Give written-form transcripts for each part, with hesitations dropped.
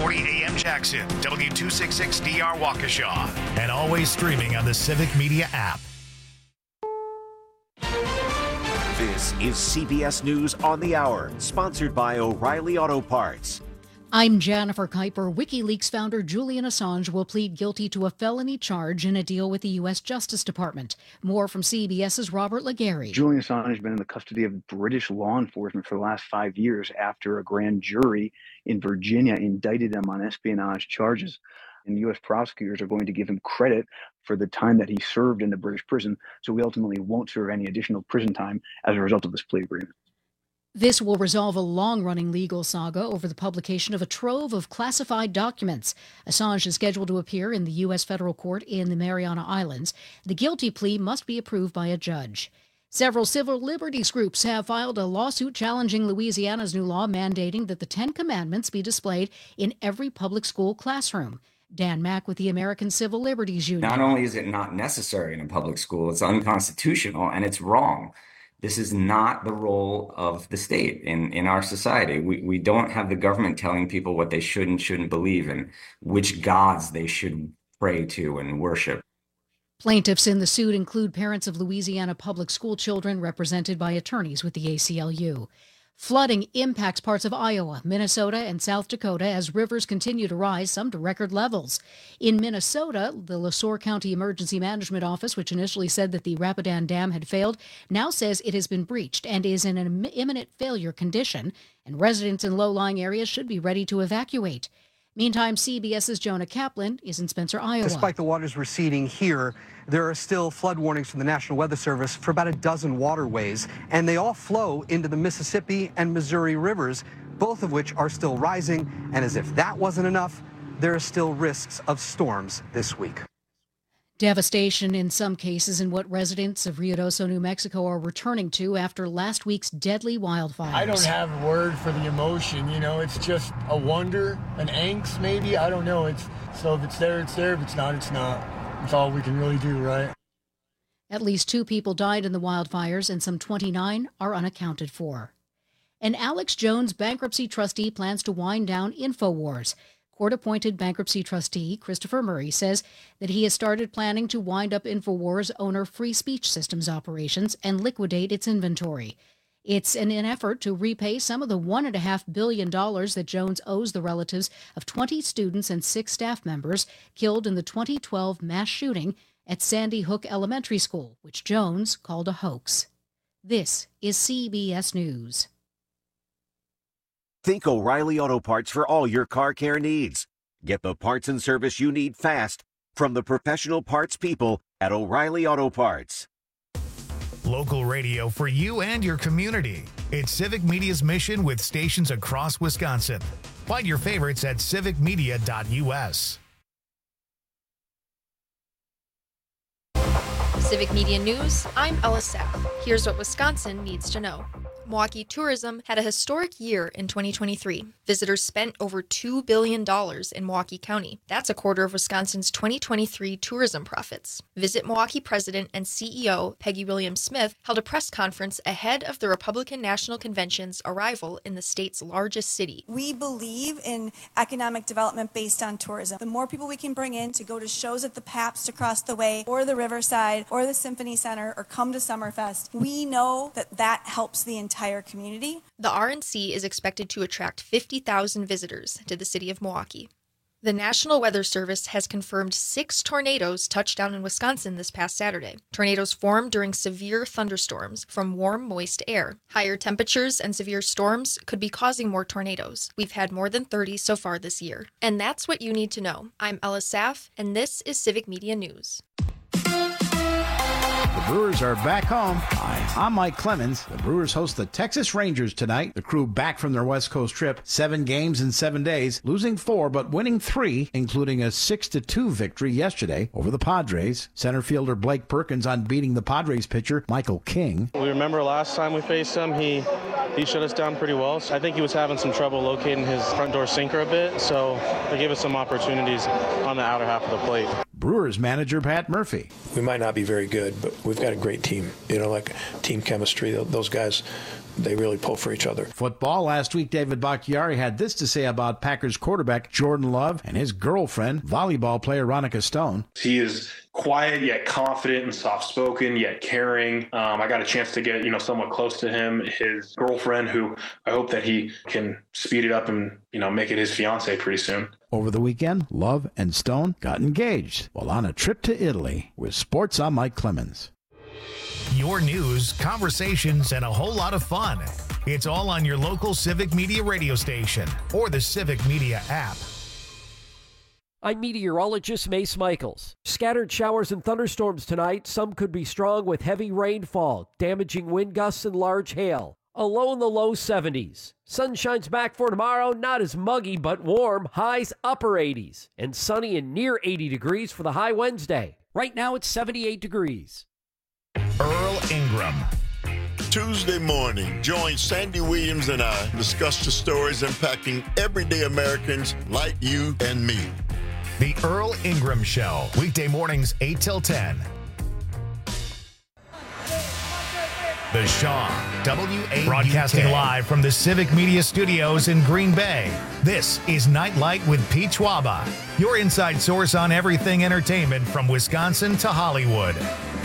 1240 AM Jackson, W266DR Waukesha, and always streaming on the Civic Media app. This is CBS News on the Hour, sponsored by O'Reilly Auto Parts. I'm Jennifer Kuiper. WikiLeaks founder Julian Assange will plead guilty to a felony charge in a deal with the U.S. Justice Department. More from CBS's Robert Laguerre. Julian Assange has been in the custody of British law enforcement for the last 5 years after a grand jury in Virginia indicted him on espionage charges. And U.S. prosecutors are going to give him credit for the time that he served in the British prison, so he ultimately won't serve any additional prison time as a result of this plea agreement. This will resolve a long-running legal saga over the publication of a trove of classified documents. Assange is scheduled to appear in the U.S. federal court in the Mariana Islands. The guilty plea must be approved by a judge. Several civil liberties groups have filed a lawsuit challenging Louisiana's new law mandating that the Ten Commandments be displayed in every public school classroom. Dan Mack with the American Civil Liberties Union. Not only is it not necessary in a public school, it's unconstitutional and it's wrong. This is not the role of the state in our society. We don't have the government telling people what they should and shouldn't believe in, which gods they should pray to and worship. Plaintiffs in the suit include parents of Louisiana public school children represented by attorneys with the ACLU. Flooding impacts parts of Iowa, Minnesota, and South Dakota as rivers continue to rise, some to record levels. In Minnesota, the LeSueur County Emergency Management Office, which initially said that the Rapidan Dam had failed, now says it has been breached and is in an imminent failure condition, and residents in low-lying areas should be ready to evacuate. Meantime, CBS's Jonah Kaplan is in Spencer, Iowa. Despite the waters receding here, there are still flood warnings from the National Weather Service for about a dozen waterways, and they all flow into the Mississippi and Missouri rivers, both of which are still rising. And as if that wasn't enough, there are still risks of storms this week. Devastation in some cases in what residents of Ruidoso, New Mexico are returning to after last week's deadly wildfires. I don't have a word for the emotion, it's just a wonder, an angst maybe, I don't know. So if it's there, it's there. If it's not, it's not. That's all we can really do, right? At least 2 people died in the wildfires and some 29 are unaccounted for. An Alex Jones bankruptcy trustee plans to wind down InfoWars. Court-appointed bankruptcy trustee Christopher Murray says that he has started planning to wind up InfoWars owner Free Speech Systems operations and liquidate its inventory. It's in an effort to repay some of the $1.5 billion that Jones owes the relatives of 20 students and 6 staff members killed in the 2012 mass shooting at Sandy Hook Elementary School, which Jones called a hoax. This is CBS News. Think O'Reilly Auto Parts for all your car care needs. Get the parts and service you need fast from the professional parts people at O'Reilly Auto Parts. Local radio for you and your community. It's Civic Media's mission with stations across Wisconsin. Find your favorites at civicmedia.us. Civic Media News, I'm Ella Sapp. Here's what Wisconsin needs to know. Milwaukee tourism had a historic year in 2023. Visitors spent over $2 billion in Milwaukee County. That's a quarter of Wisconsin's 2023 tourism profits. Visit Milwaukee President and CEO Peggy Williams-Smith held a press conference ahead of the Republican National Convention's arrival in the state's largest city. We believe in economic development based on tourism. The more people we can bring in to go to shows at the Pabst across the way, or the Riverside, or the Symphony Center, or come to Summerfest, we know that helps the entire community. The RNC is expected to attract 50,000 visitors to the city of Milwaukee. The National Weather Service has confirmed 6 tornadoes touched down in Wisconsin this past Saturday. Tornadoes formed during severe thunderstorms from warm, moist air. Higher temperatures and severe storms could be causing more tornadoes. We've had more than 30 so far this year. And that's what you need to know. I'm Ella Saff, and this is Civic Media News. The Brewers are back home. Hi, I'm Mike Clemens. The Brewers host the Texas Rangers tonight. The crew back from their West Coast trip. 7 games in 7 days, losing 4 but winning 3, including a 6-2 victory yesterday over the Padres. Center fielder Blake Perkins on beating the Padres pitcher Michael King. We remember last time we faced him, he shut us down pretty well. I think he was having some trouble locating his front door sinker a bit, so they gave us some opportunities on the outer half of the plate. Brewers manager Pat Murphy. We might not be very good, but we've got a great team. Like team chemistry. Those guys they really pull for each other. Football. Last week, David Bakhtiari had this to say about Packers quarterback Jordan Love and his girlfriend, volleyball player Ronica Stone. He is quiet yet confident and soft-spoken yet caring. I got a chance to get somewhat close to him. His girlfriend, who I hope that he can speed it up and make it his fiance pretty soon. Over the weekend, Love and Stone got engaged while on a trip to Italy. With sports, I'm Mike Clemens. Your news, conversations, and a whole lot of fun. It's all on your local Civic Media radio station or the Civic Media app. I'm meteorologist Mace Michaels. Scattered showers and thunderstorms tonight. Some could be strong with heavy rainfall, damaging wind gusts and large hail. A low in the low 70s. Sun shines back for tomorrow, not as muggy but warm, highs upper 80s. And sunny and near 80 degrees for the high Wednesday. Right now it's 78 degrees. Earl Ingram. Tuesday morning, join Sandy Williams and I discuss the stories impacting everyday Americans like you and me. The Earl Ingram Show, weekday mornings 8 till 10. The Shaw, WA broadcasting live from the Civic Media Studios in Green Bay. This is Nightlight with Pete Schwaba, your inside source on everything entertainment from Wisconsin to Hollywood.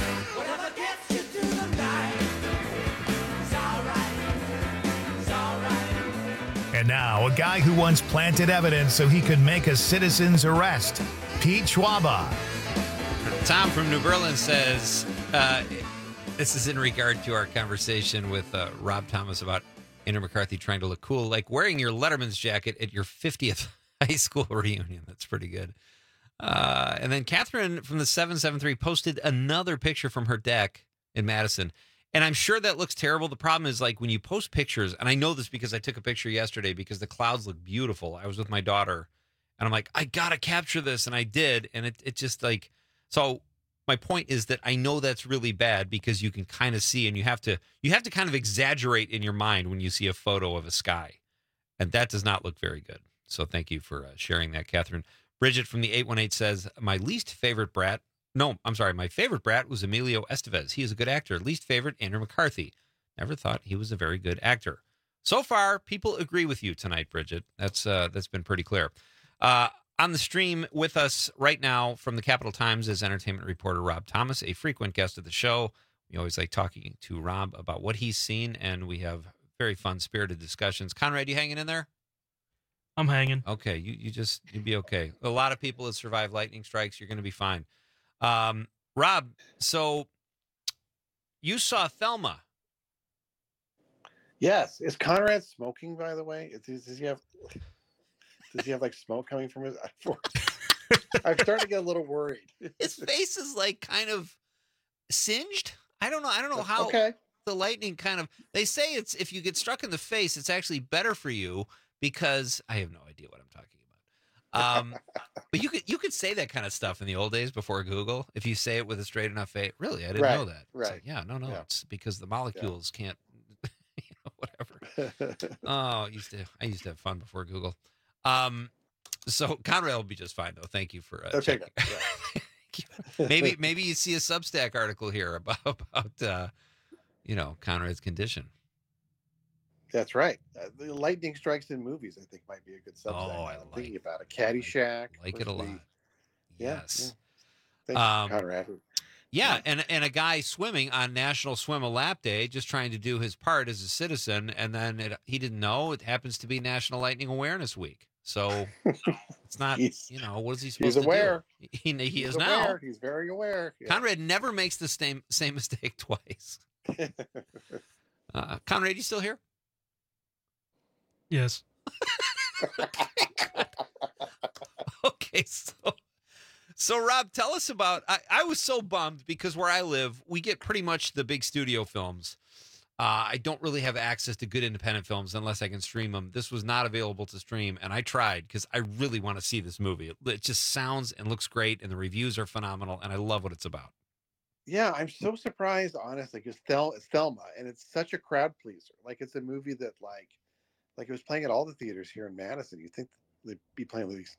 And now, a guy who once planted evidence so he could make a citizen's arrest, Pete Schwaba. Tom from New Berlin says, this is in regard to our conversation with Rob Thomas about Andrew McCarthy trying to look cool, like wearing your Letterman's jacket at your 50th high school reunion. That's pretty good. And then Catherine from the 773 posted another picture from her deck in Madison. And I'm sure that looks terrible. The problem is, like, when you post pictures, and I know this because I took a picture yesterday because the clouds look beautiful. I was with my daughter, and I'm like, I got to capture this, and I did. And it just, like, so my point is that I know that's really bad because you can kind of see, and you have to kind of exaggerate in your mind when you see a photo of a sky. And that does not look very good. So thank you for sharing that, Catherine. Bridget from the 818 says, my favorite brat was Emilio Estevez. He is a good actor. Least favorite, Andrew McCarthy. Never thought he was a very good actor. So far, people agree with you tonight, Bridget. That's been pretty clear. On the stream with us right now from the Capital Times is entertainment reporter Rob Thomas, a frequent guest of the show. We always like talking to Rob about what he's seen, and we have very fun, spirited discussions. Conrad, you hanging in there? I'm hanging. Okay, you'd be okay. A lot of people have survived lightning strikes. You're going to be fine. Rob, so you saw Thelma. Yes. Is Conrad smoking, by the way? Does he have like smoke coming from his? I'm starting to get a little worried. His face is like kind of singed. I don't know how. Okay. The lightning kind of. They say it's if you get struck in the face, it's actually better for you because I have no idea what I'm talking about. But you could say that kind of stuff in the old days before Google. If you say it with a straight enough face, really, I didn't know that. Right. Like, yeah. It's because the molecules can't. Whatever. Oh, I used to have fun before Google. So Conrad will be just fine though. Thank you for checking. Yeah. maybe you see a Substack article here about Conrad's condition. That's right. The lightning strikes in movies, I think, might be a good Substack. Oh, I'm thinking about it. Caddyshack. I like it a lot. Yes. Yeah. Thanks, Conrad. Yeah, and a guy swimming on National Swim a Lap Day, just trying to do his part as a citizen, and then he didn't know it happens to be National Lightning Awareness Week. So it's not, what is he supposed to do? He is now. Aware. He's very aware. Yeah. Conrad never makes the same mistake twice. Conrad, you still here? Yes. Okay, so Rob, tell us about. I was so bummed because where I live, we get pretty much the big studio films. I don't really have access to good independent films unless I can stream them. This was not available to stream, and I tried because I really want to see this movie. It just sounds and looks great, and the reviews are phenomenal, and I love what it's about. Yeah, I'm so surprised, honestly, because it's Thelma, and it's such a crowd pleaser. Like, it's a movie that, like it was playing at all the theaters here in Madison. You think they'd be playing with these,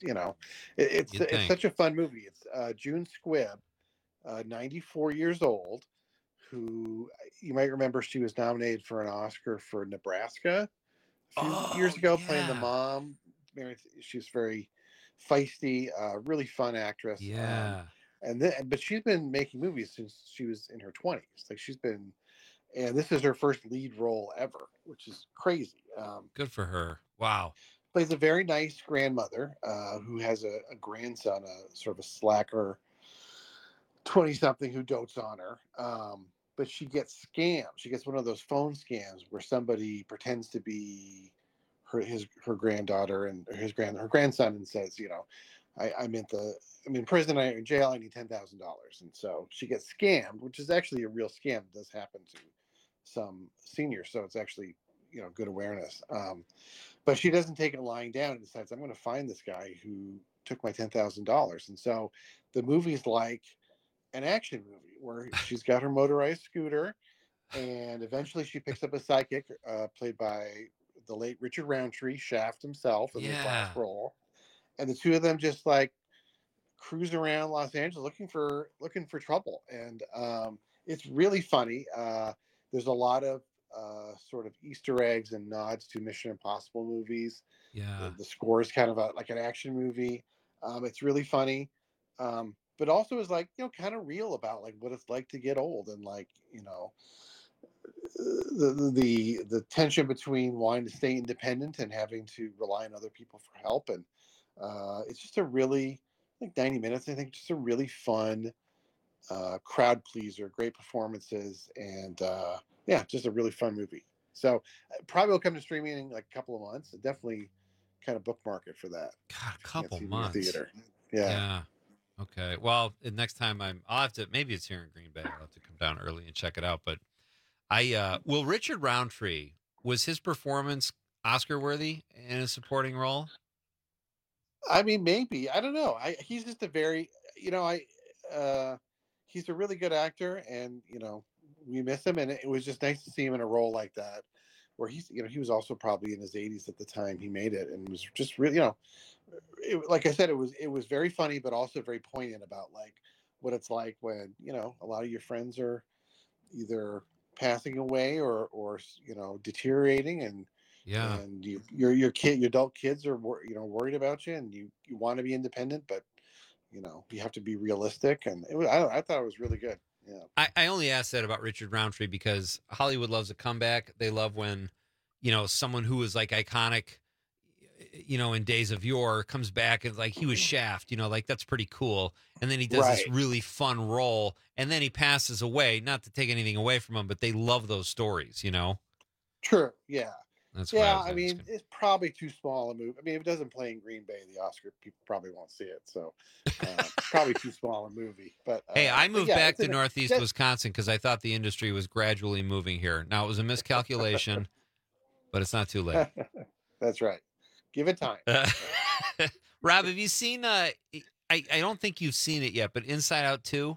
it's such a fun movie. It's June Squibb, 94 years old, who you might remember she was nominated for an Oscar for Nebraska a few years ago, playing the mom. She's very feisty, really fun actress. Yeah. But she's been making movies since she was in her 20s. Like and this is her first lead role ever, which is crazy. Good for her. Wow. Plays a very nice grandmother who has a grandson, a sort of a slacker 20-something who dotes on her. But she gets scammed. She gets one of those phone scams where somebody pretends to be her granddaughter and her grandson and says, I'm in prison, I'm in jail, I need $10,000. And so she gets scammed, which is actually a real scam. It does happen to some seniors, so it's actually good awareness. But she doesn't take it lying down and decides, I'm going to find this guy who took my $10,000. And so the movie's like an action movie where she's got her motorized scooter, and eventually she picks up a sidekick played by the late Richard Roundtree, Shaft himself, in his last role. And the two of them just like cruise around Los Angeles looking for trouble. And it's really funny. There's a lot of sort of Easter eggs and nods to Mission Impossible movies. Yeah. The score is kind of like an action movie. It's really funny. But also is like, kind of real about like what it's like to get old, and like, the tension between wanting to stay independent and having to rely on other people for help. And it's just a really, like 90 minutes, I think, just a really fun crowd pleaser, great performances, and just a really fun movie. So probably will come to streaming in like a couple of months. Definitely kind of bookmark it for that. God, a couple months. Theater. Yeah. Okay. Well, next time I'll have to, maybe it's here in Green Bay. I'll have to come down early and check it out. But Richard Roundtree, was his performance Oscar worthy in a supporting role? I mean, maybe. I don't know. He's just a very, he's a really good actor, and, we miss him. And it was just nice to see him in a role like that, where he was also probably in his 80s at the time he made it, and was just really, like I said, it was very funny, but also very poignant about like what it's like when, a lot of your friends are either passing away or deteriorating, and your adult kids are worried about you, and you want to be independent, but you have to be realistic. And I thought it was really good. Yeah. I only asked that about Richard Roundtree because Hollywood loves a comeback. They love when someone who was like iconic in days of yore comes back and like he was Shaft, like that's pretty cool. And then he does this really fun role, and then he passes away, not to take anything away from him, but they love those stories, True. Yeah. That's I mean, it's probably too small a movie. I mean, if it doesn't play in Green Bay, the Oscar people probably won't see it. So probably too small a movie. But hey, I moved back to Northeast Wisconsin because I thought the industry was gradually moving here. Now, it was a miscalculation, but it's not too late. That's right. Give it time. Rob, have you seen I don't think you've seen it yet, but Inside Out 2?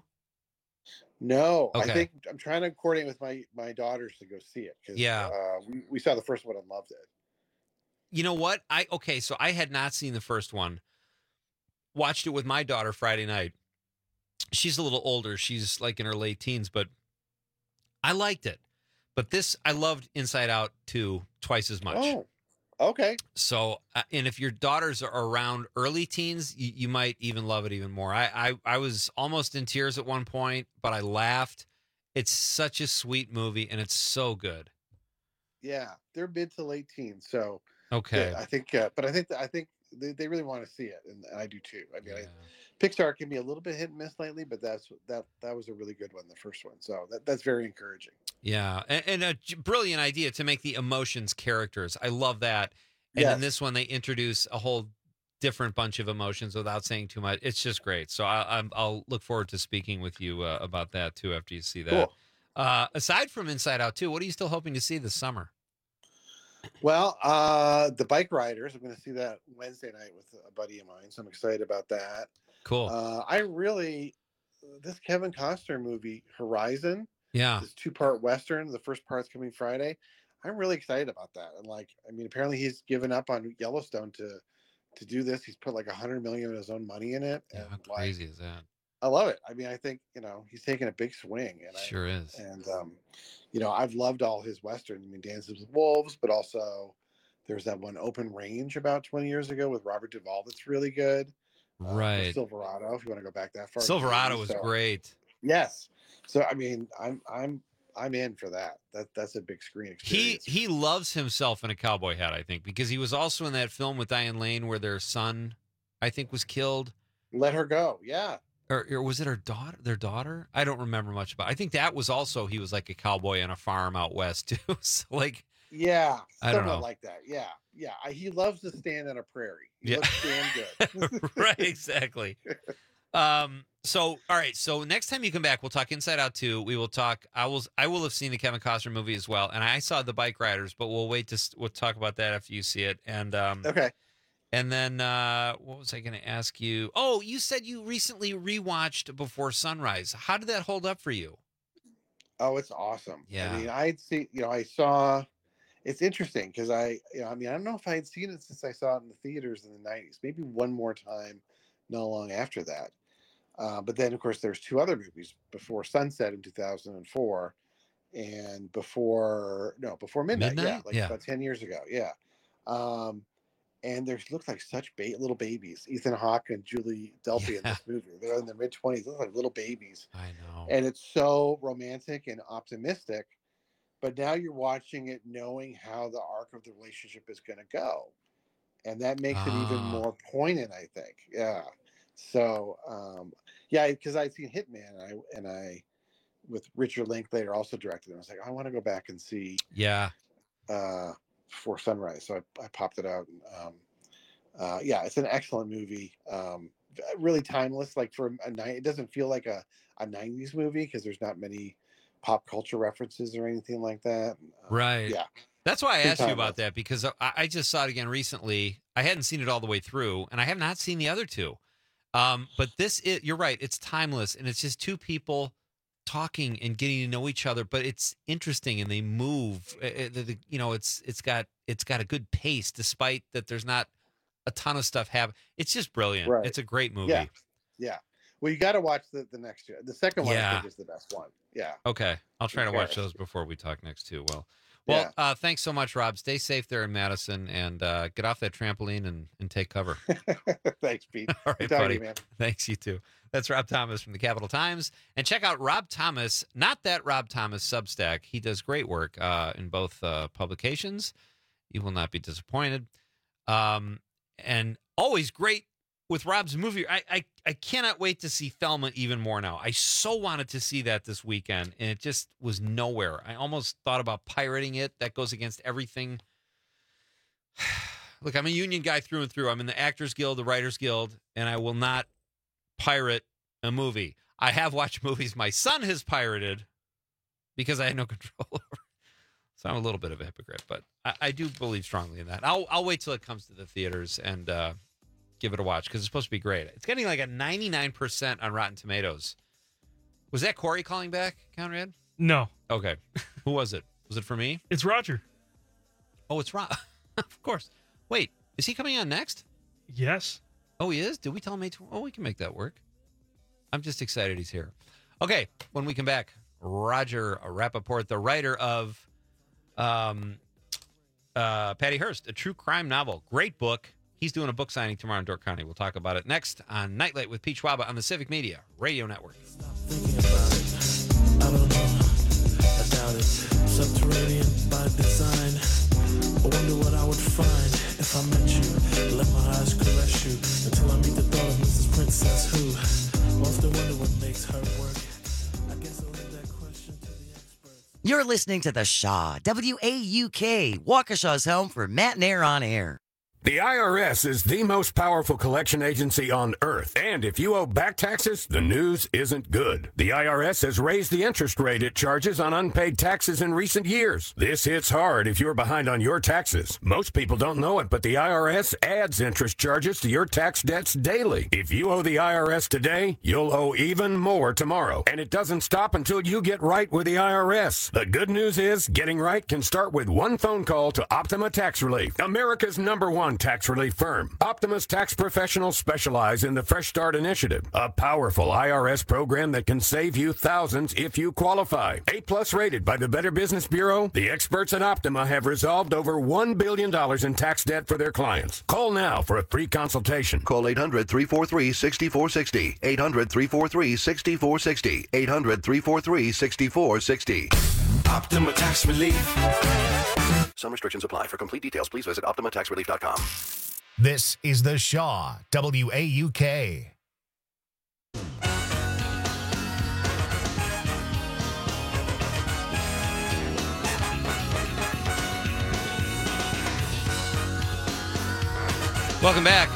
No. Okay. I think I'm trying to coordinate with my daughters to go see it, because we saw the first one and loved it. You know what? So I had not seen the first one. Watched it with my daughter Friday night. She's a little older. She's like in her late teens, but I liked it. But I loved Inside Out 2 twice as much. Oh. Okay. So, and if your daughters are around early teens, you might even love it even more. I was almost in tears at one point, but I laughed. It's such a sweet movie, and it's so good. Yeah, they're mid to late teens, so okay. Yeah, I think, but I think they really want to see it, and I do too. I mean, Pixar can be a little bit hit and miss lately, but that was a really good one, the first one. So that's very encouraging. Yeah, and a brilliant idea to make the emotions characters. I love that. And in this one, they introduce a whole different bunch of emotions without saying too much. It's just great. So I'll look forward to speaking with you about that too after you see that. Cool. Aside from Inside Out 2, what are you still hoping to see this summer? Well, The Bike Riders. I'm going to see that Wednesday night with a buddy of mine, so I'm excited about that. Cool. This Kevin Costner movie, Horizon. Yeah. This 2-part Western. The first part's coming Friday. I'm really excited about that. And apparently he's given up on Yellowstone to do this. He's put like $100 million of his own money in it. Yeah, how crazy is that? I love it. I mean, I think, he's taking a big swing. And Sure is. And, I've loved all his Westerns. I mean, Dances with Wolves, but also there's that one Open Range about 20 years ago with Robert Duvall that's really good. Right. Silverado, if you want to go back that far. Silverado was great. Yes. So, I mean, I'm in for that. That's a big screen experience. He loves himself in a cowboy hat, I think, because he was also in that film with Diane Lane where their son, I think, was killed. Let Her Go. Yeah. Or was it their daughter? I don't remember much about it. I think that was also, he was like a cowboy on a farm out west too. So like, yeah, I don't know. Like that. Yeah. Yeah. He loves to stand on a prairie. He looks damn good. Right. Exactly. So, all right. So next time you come back, we'll talk Inside Out 2. We will talk. I will have seen the Kevin Costner movie as well. And I saw The Bike Riders, but we'll talk about that after you see it. And, okay. And then, what was I going to ask you? Oh, you said you recently rewatched Before Sunrise. How did that hold up for you? Oh, it's awesome. Yeah. I mean, I saw, it's interesting because I don't know if I had seen it since I saw it in the theaters in the 90s, maybe one more time, not long after that. But then, of course, there's two other movies, Before Sunset in 2004 and Before Midnight? Yeah, about 10 years ago. Yeah. And they look like such little babies. Ethan Hawke and Julie Delpy in this movie. They're in their mid-20s. They look like little babies. I know. And it's so romantic and optimistic. But now you're watching it knowing how the arc of the relationship is going to go. And that makes it even more poignant, I think. Yeah. So, because I'd seen Hitman and I with Richard Linklater also directed it. I was like, I want to go back and see Before Sunrise. So I popped it out. And, it's an excellent movie. Really timeless. Like for a night, it doesn't feel like a 90s movie because there's not many pop culture references or anything like that. Right. Yeah. That's why I asked you about that, because I just saw it again recently. I hadn't seen it all the way through, and I have not seen the other two. But you're right. It's timeless, and it's just two people talking and getting to know each other. But it's interesting, and they move. It's got a good pace, despite that there's not a ton of stuff happening. It's just brilliant. Right. It's a great movie. Yeah. Well, you got to watch the next year. The second one, I think, is the best one. Yeah. Okay. I'll try to watch those before we talk next too. Well, thanks so much, Rob. Stay safe there in Madison, and get off that trampoline and take cover. Thanks, Pete. All right, buddy. Man. Thanks, you too. That's Rob Thomas from the Capital Times. And check out Rob Thomas, not that Rob Thomas Substack. He does great work in both publications. You will not be disappointed. And always great with Rob's movie. I cannot wait to see Thelma even more now. I so wanted to see that this weekend, and it just was nowhere. I almost thought about pirating it. That goes against everything. Look, I'm a union guy through and through. I'm in the Actors Guild, the Writers Guild, and I will not pirate a movie. I have watched movies my son has pirated because I had no control over it. So I'm a little bit of a hypocrite, but I do believe strongly in that. I'll wait till it comes to the theaters and give it a watch, because it's supposed to be great. It's getting like a 99% on Rotten Tomatoes. Was that Corey calling back, Conrad? No. Okay. Who was it? Was it for me? It's Roger. Oh, it's Rob. Of course. Wait, is he coming on next? Yes. Oh, he is? Did we tell him? Oh, we can make that work. I'm just excited he's here. Okay, when we come back, Roger Rappaport, the writer of Patty Hearst, a true crime novel. Great book. He's doing a book signing tomorrow in Dork County. We'll talk about it next on Nightlight with Pete Schwaba on the Civic Media Radio Network. I don't know. I doubt it. Subterranean by design. I wonder what I would find if I met you. Let my eyes caress you until I meet the thought of Mrs. Princess who often wonder what makes her work. I guess I'll leave that question to the experts. You're listening to The Shaw, WAUK, Waukesha's home for Matt and Air on Air. The IRS is the most powerful collection agency on earth. And if you owe back taxes, the news isn't good. The IRS has raised the interest rate it charges on unpaid taxes in recent years. This hits hard if you're behind on your taxes. Most people don't know it, but the IRS adds interest charges to your tax debts daily. If you owe the IRS today, you'll owe even more tomorrow. And it doesn't stop until you get right with the IRS. The good news is, getting right can start with one phone call to Optima Tax Relief, America's #1 #1 tax relief firm. Optimus Tax Professionals specialize in the Fresh Start Initiative, a powerful IRS program that can save you thousands if you qualify. A+ rated by the Better Business Bureau, the experts at Optima have resolved over $1 billion in tax debt for their clients. Call now for a free consultation. Call 800-343-6460. 800-343-6460. 800-343-6460. Optima Tax Relief. Some restrictions apply. For complete details, please visit OptimaTaxRelief.com. This is The Shaw, WAUK. Welcome back.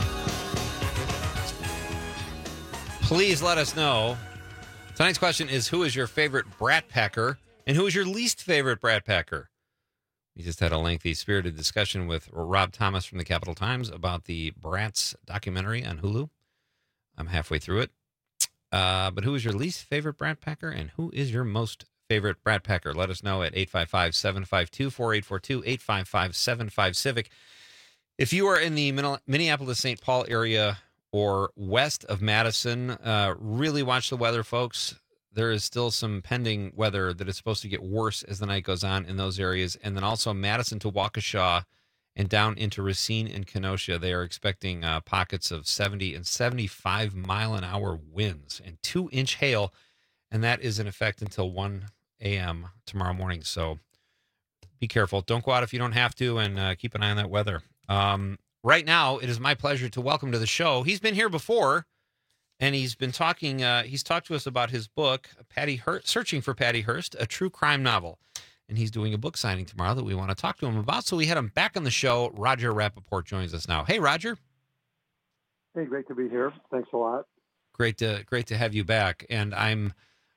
Please let us know. Tonight's question is, who is your favorite Brat Packer and who is your least favorite Brat Packer? We just had a lengthy, spirited discussion with Rob Thomas from the Capital Times about the Bratz documentary on Hulu. I'm halfway through it. But who is your least favorite Brat Packer and who is your most favorite Brat Packer? Let us know at 855-752-4842, 855-75-CIVIC. If you are in the Minneapolis-St. Paul area or west of Madison, really watch the weather, folks. There is still some pending weather that is supposed to get worse as the night goes on in those areas. And then also Madison to Waukesha and down into Racine and Kenosha. They are expecting pockets of 70 and 75 mile an hour winds and 2-inch hail. And that is in effect until 1 a.m. tomorrow morning. So be careful. Don't go out if you don't have to, and keep an eye on that weather. Right now, it is my pleasure to welcome to the show. He's been here before. And he's been talking, he's talked to us about his book, Searching for Patty Hearst, a true crime novel. And he's doing a book signing tomorrow that we want to talk to him about. So we had him back on the show. Roger Rappaport joins us now. Hey, Roger. Hey, great to be here. Thanks a lot. Great to have you back. And I'm,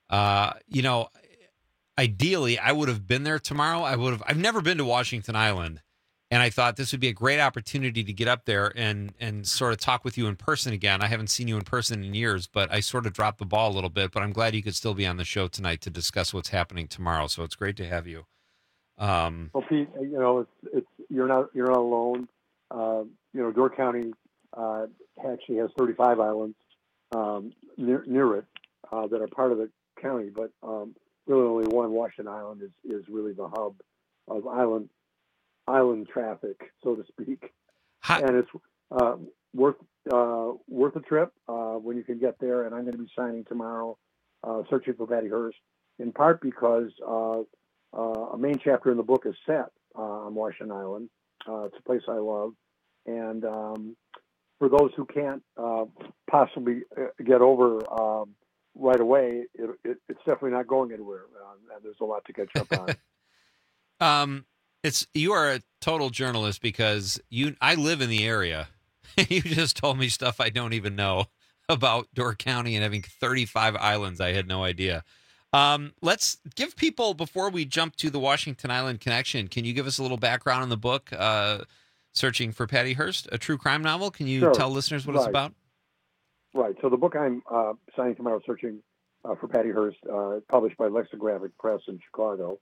ideally, I would have been there tomorrow. I've never been to Washington Island. And I thought this would be a great opportunity to get up there and sort of talk with you in person again. I haven't seen you in person in years, but I sort of dropped the ball a little bit. But I'm glad you could still be on the show tonight to discuss what's happening tomorrow. So it's great to have you. Well, Pete, it's you're not alone. Door County actually has 35 islands near it that are part of the county, but really only one, Washington Island, is really the hub of island traffic, so to speak. And it's worth a trip when you can get there. And I'm going to be signing tomorrow, Searching for Patty Hearst, in part because a main chapter in the book is set on Washington Island. It's a place I love. And for those who can't possibly get over right away, it's definitely not going anywhere. And there's a lot to catch up on. You are a total journalist because I live in the area. You just told me stuff I don't even know about Door County and having 35 islands. I had no idea. Let's give people, before we jump to the Washington Island connection, can you give us a little background on the book, Searching for Patty Hearst, a true crime novel? Can you tell listeners what it's about? Right. So the book I'm signing tomorrow, Searching for Patty Hearst, published by Lexicographic Press in Chicago,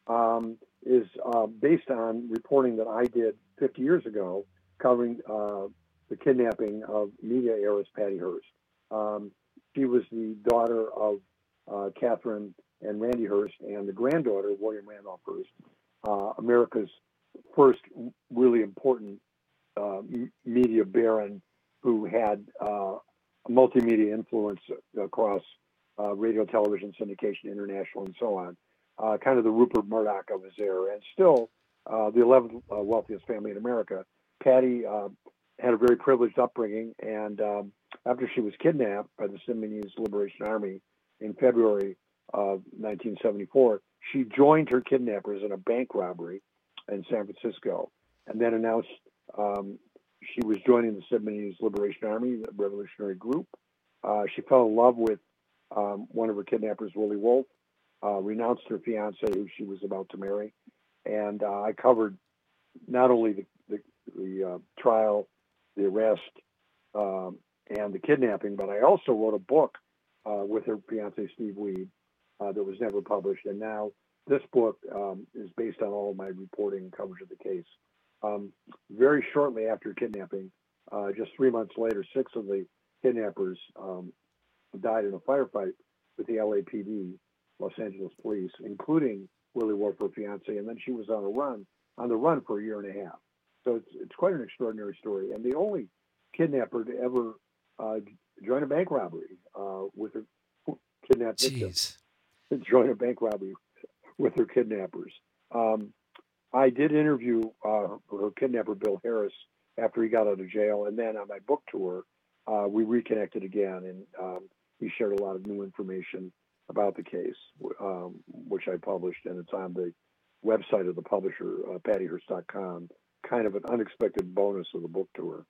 is based on reporting that I did 50 years ago covering the kidnapping of media heiress Patty Hearst. She was the daughter of Catherine and Randy Hearst and the granddaughter of William Randolph Hearst, America's first really important media baron who had a multimedia influence across radio, television, syndication, international, and so on. Kind of the Rupert Murdoch of his era, and still the 11th wealthiest family in America. Patty had a very privileged upbringing, and after she was kidnapped by the Symbionese Liberation Army in February of 1974, she joined her kidnappers in a bank robbery in San Francisco, and then announced she was joining the Symbionese Liberation Army, the revolutionary group. She fell in love with one of her kidnappers, Willie Wolfe, renounced her fiance, who she was about to marry, and I covered not only the trial, the arrest, and the kidnapping, but I also wrote a book with her fiance, Steve Weed, that was never published, and now this book is based on all of my reporting and coverage of the case. Very shortly after kidnapping, just 3 months later, 6 of the kidnappers died in a firefight with the LAPD, Los Angeles Police, including Willie Wolf, her fiance, and then she was on the run for a year and a half. So it's quite an extraordinary story, and the only kidnapper to ever join a bank robbery with her kidnapped victim. Join a bank robbery with her kidnappers. I did interview her kidnapper, Bill Harris, after he got out of jail, and then on my book tour, we reconnected again, and he shared a lot of new information about the case, which I published, and it's on the website of the publisher, pattyhearst.com, kind of an unexpected bonus of the book tour.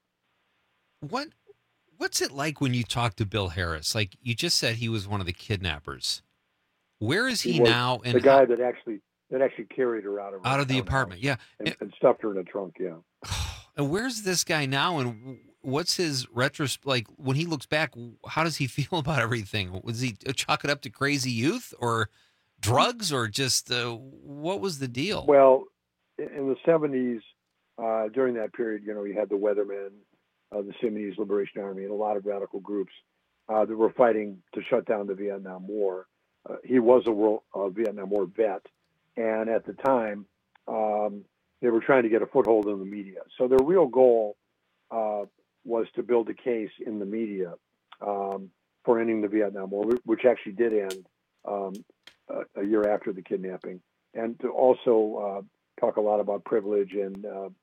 What's it like when you talk to Bill Harris? Like you just said, he was one of the kidnappers. Where is he now? And the guy that actually carried her out of the apartment, yeah, and stuffed her in a trunk, yeah. And where's this guy now? And what's his like when he looks back? How does he feel about everything? Was he chalk it up to crazy youth or drugs or just what was the deal? Well, in the 70s, during that period, you had the Weathermen, the Simonese Liberation Army, and a lot of radical groups that were fighting to shut down the Vietnam War. He was a Vietnam War vet, and at the time, they were trying to get a foothold in the media. So their real goal was to build a case in the media for ending the Vietnam War, which actually did end a year after the kidnapping, and to also talk a lot about privilege and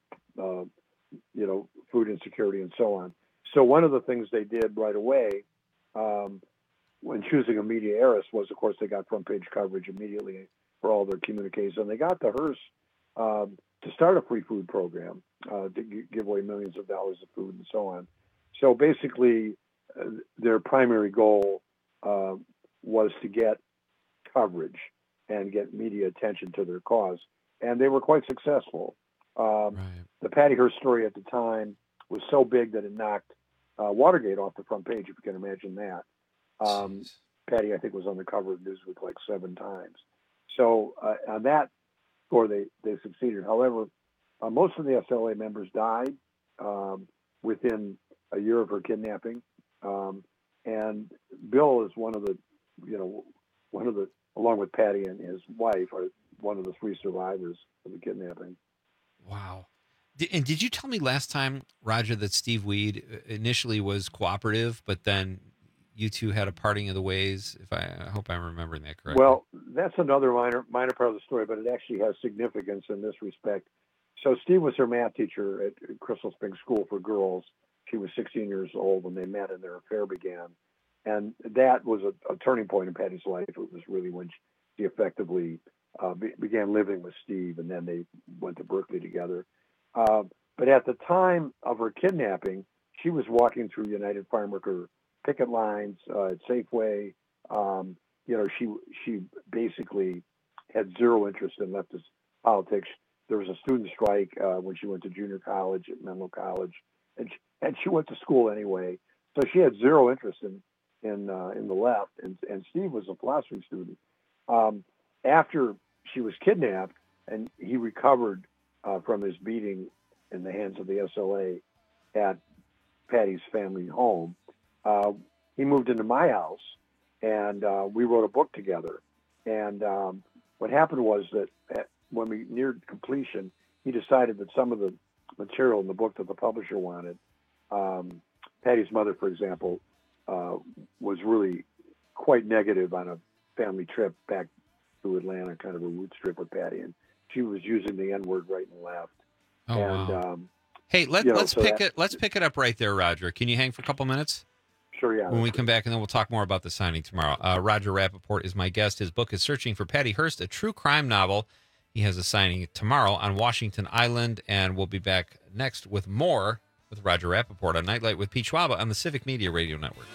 food insecurity and so on. So one of the things they did right away when choosing a media heiress was, of course, they got front page coverage immediately for all their communiques, and they got the Hearst to start a free food program to give away millions of dollars of food and so on. So basically, their primary goal was to get coverage and get media attention to their cause, and they were quite successful. The Patty Hearst story at the time was so big that it knocked Watergate off the front page, if you can imagine that. Patty, I think, was on the cover of Newsweek like 7 times. So on that score, they succeeded. However, most of the SLA members died within a year of her kidnapping, and Bill is one of the, along with Patty and his wife, are one of the 3 survivors of the kidnapping. Wow. And did you tell me last time, Roger, that Steve Weed initially was cooperative, but then you two had a parting of the ways? I hope I'm remembering that correctly. Well, that's another minor part of the story, but it actually has significance in this respect. So Steve was her math teacher at Crystal Springs School for Girls. She was 16 years old when they met and their affair began. And that was a turning point in Patty's life. It was really when she effectively began living with Steve, and then they went to Berkeley together. But at the time of her kidnapping, she was walking through United Farm Worker picket lines at Safeway. She basically had zero interest in leftist politics. There was a student strike when she went to junior college at Menlo College, and she went to school anyway. So she had zero interest in the left. And Steve was a philosophy student. After she was kidnapped and he recovered from his beating in the hands of the SLA at Patty's family home, he moved into my house, and we wrote a book together. And what happened was that when we neared completion, he decided that some of the material in the book that the publisher wanted, Patty's mother, for example, was really quite negative on a family trip back to Atlanta, kind of a roots trip with Patty, and she was using the N-word right and left. Oh, and, wow. Hey, let's pick it up right there, Roger. Can you hang for a couple minutes? Sure, yeah. When we come back, and then we'll talk more about the signing tomorrow. Roger Rappaport is my guest. His book is Searching for Patty Hearst, a true crime novel. He has a signing tomorrow on Washington Island, and we'll be back next with more with Roger Rappaport on Nightlight with Pete Schwaba on the Civic Media Radio Network.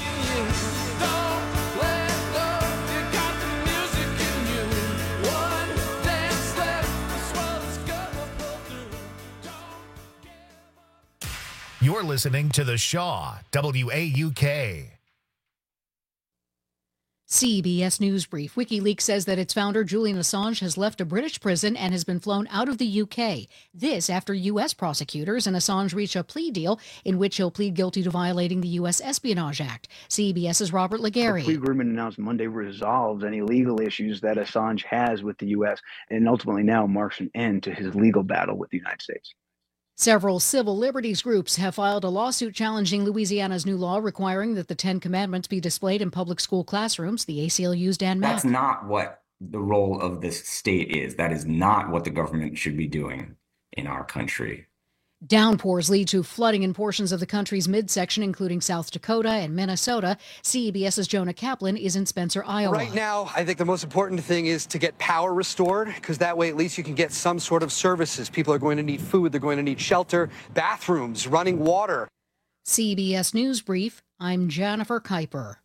You're listening to The Shaw, WAUK. CBS News Brief. WikiLeaks says that its founder, Julian Assange, has left a British prison and has been flown out of the UK. This after U.S. prosecutors and Assange reach a plea deal in which he'll plead guilty to violating the U.S. Espionage Act. CBS's Robert Legary. The plea agreement announced Monday resolves any legal issues that Assange has with the U.S. and ultimately now marks an end to his legal battle with the United States. Several civil liberties groups have filed a lawsuit challenging Louisiana's new law requiring that the Ten Commandments be displayed in public school classrooms. The ACLU's Dan Mack. That's not what the role of the state is. That is not what the government should be doing in our country. Downpours lead to flooding in portions of the country's midsection, including South Dakota and Minnesota. CBS's Jonah Kaplan is in Spencer, Iowa. Right now, I think the most important thing is to get power restored, because that way at least you can get some sort of services. People are going to need food, they're going to need shelter, bathrooms, running water. CBS News Brief, I'm Jennifer Kuiper.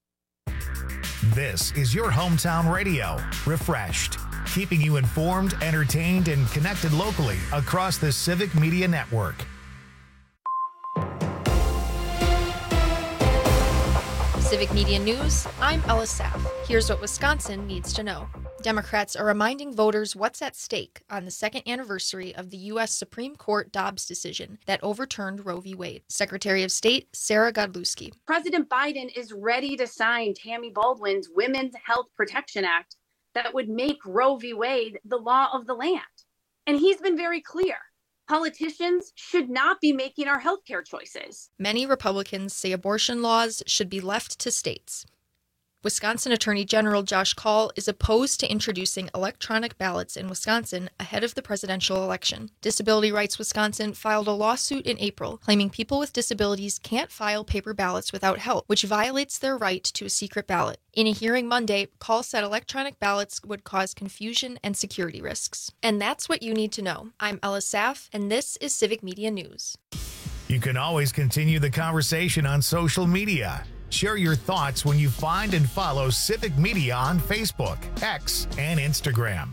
This is your hometown radio, refreshed, keeping you informed, entertained, and connected locally across the Civic Media Network. Civic Media News, I'm Ella Saff. Here's what Wisconsin needs to know. Democrats are reminding voters what's at stake on the second anniversary of the U.S. Supreme Court Dobbs decision that overturned Roe v. Wade. Secretary of State Sarah Godlewski. President Biden is ready to sign Tammy Baldwin's Women's Health Protection Act that would make Roe v. Wade the law of the land. And he's been very clear. Politicians should not be making our healthcare choices. Many Republicans say abortion laws should be left to states. Wisconsin Attorney General Josh Kaul is opposed to introducing electronic ballots in Wisconsin ahead of the presidential election. Disability Rights Wisconsin filed a lawsuit in April claiming people with disabilities can't file paper ballots without help, which violates their right to a secret ballot. In a hearing Monday, Kaul said electronic ballots would cause confusion and security risks. And that's what you need to know. I'm Ella Saff, and this is Civic Media News. You can always continue the conversation on social media. Share your thoughts when you find and follow Civic Media on Facebook, X, and Instagram.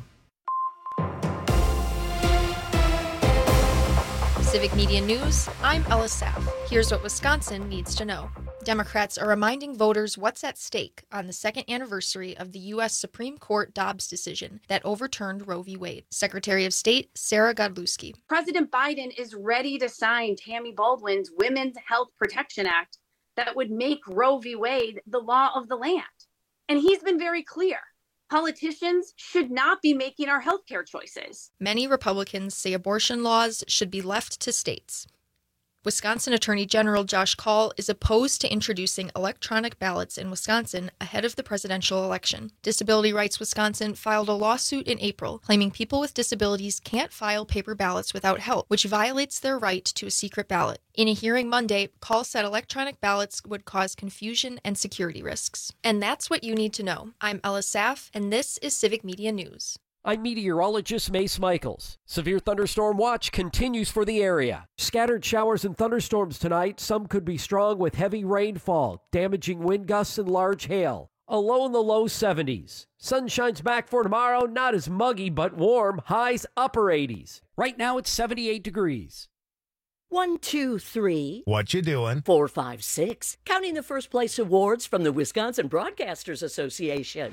Civic Media News, I'm Ella Saff. Here's what Wisconsin needs to know. Democrats are reminding voters what's at stake on the second anniversary of the U.S. Supreme Court Dobbs decision that overturned Roe v. Wade. Secretary of State Sarah Godlewski. President Biden is ready to sign Tammy Baldwin's Women's Health Protection Act that would make Roe v. Wade the law of the land. And he's been very clear. Politicians should not be making our healthcare choices. Many Republicans say abortion laws should be left to states. Wisconsin Attorney General Josh Kaul is opposed to introducing electronic ballots in Wisconsin ahead of the presidential election. Disability Rights Wisconsin filed a lawsuit in April claiming people with disabilities can't file paper ballots without help, which violates their right to a secret ballot. In a hearing Monday, Kaul said electronic ballots would cause confusion and security risks. And that's what you need to know. I'm Ella Saff, and this is Civic Media News. I'm meteorologist Mace Michaels. Severe thunderstorm watch continues for the area. Scattered showers and thunderstorms tonight. Some could be strong with heavy rainfall, damaging wind gusts and large hail. A low in the low 70s. Sun shines back for tomorrow. Not as muggy, but warm. Highs upper 80s. Right now it's 78 degrees. 1, 2, 3. What you doing? 4, 5, 6. Counting the first place awards from the Wisconsin Broadcasters Association.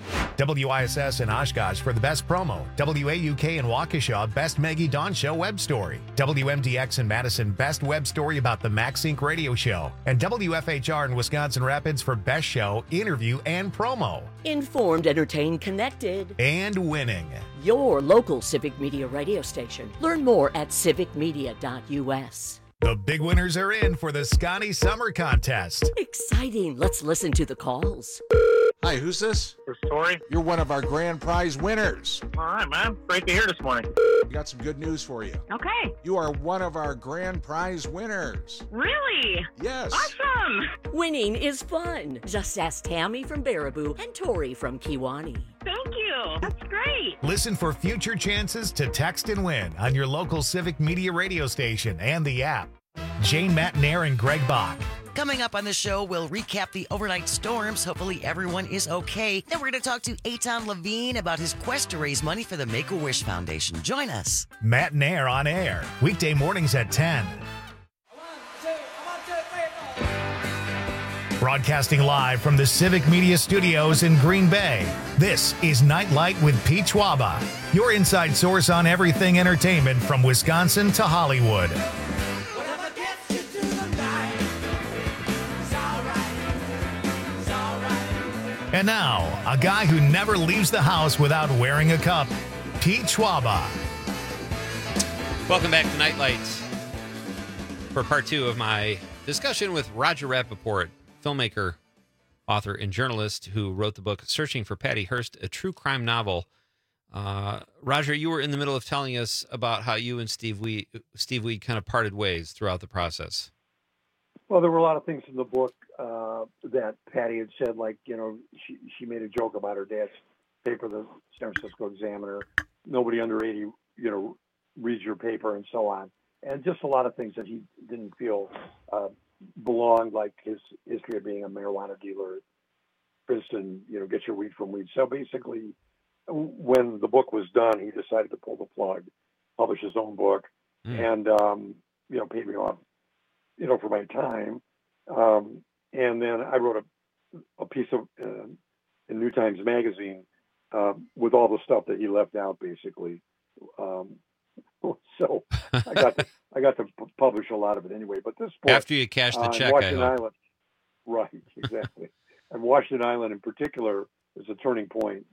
WISS in Oshkosh for the best promo. WAUK in Waukesha, best Maggie Dawn Show web story. WMDX in Madison, best web story about the MaxSync radio show. And WFHR in Wisconsin Rapids for best show, interview, and promo. Informed, entertained, connected. And winning. Your local Civic Media radio station. Learn more at civicmedia.us. The big winners are in for the Scotty Summer Contest. Exciting. Let's listen to the calls. Hi, who's this? This is Tori. You're one of our grand prize winners. All right, man. Great to hear this morning. We got some good news for you. Okay. You are one of our grand prize winners. Really? Yes. Awesome. Winning is fun. Just ask Tammy from Baraboo and Tori from Kewanee. Thank you. That's great. Listen for future chances to text and win on your local Civic Media radio station and the app. Jane Matnair and Greg Bach. Coming up on the show, we'll recap the overnight storms. Hopefully everyone is okay. Then we're going to talk to Eitan Levine about his quest to raise money for the Make-A-Wish Foundation. Join us. Matnair on air, weekday mornings at 10. Broadcasting live from the Civic Media Studios in Green Bay, this is Nightlight with Pete Schwaba, your inside source on everything entertainment from Wisconsin to Hollywood. And now, a guy who never leaves the house without wearing a cup, Pete Schwaba. Welcome back to Nightlight for part two of my discussion with Roger Rappaport, filmmaker, author, and journalist who wrote the book Searching for Patty Hearst, a true crime novel. Roger, you were in the middle of telling us about how you and Steve Weed kind of parted ways throughout the process. Well, there were a lot of things in the book that Patty had said, like, she made a joke about her dad's paper, the San Francisco Examiner. Nobody under 80, reads your paper and so on. And just a lot of things that he didn't feel belonged, like his history of being a marijuana dealer, Princeton, get your weed from weed. So basically, when the book was done, he decided to pull the plug, publish his own book, and, paid me off, for my time. And then I wrote a piece of in New Times Magazine with all the stuff that he left out, basically. So I got to publish a lot of it anyway. But this book, after you cashed the check, Washington Island, right? Exactly. And Washington Island in particular is a turning point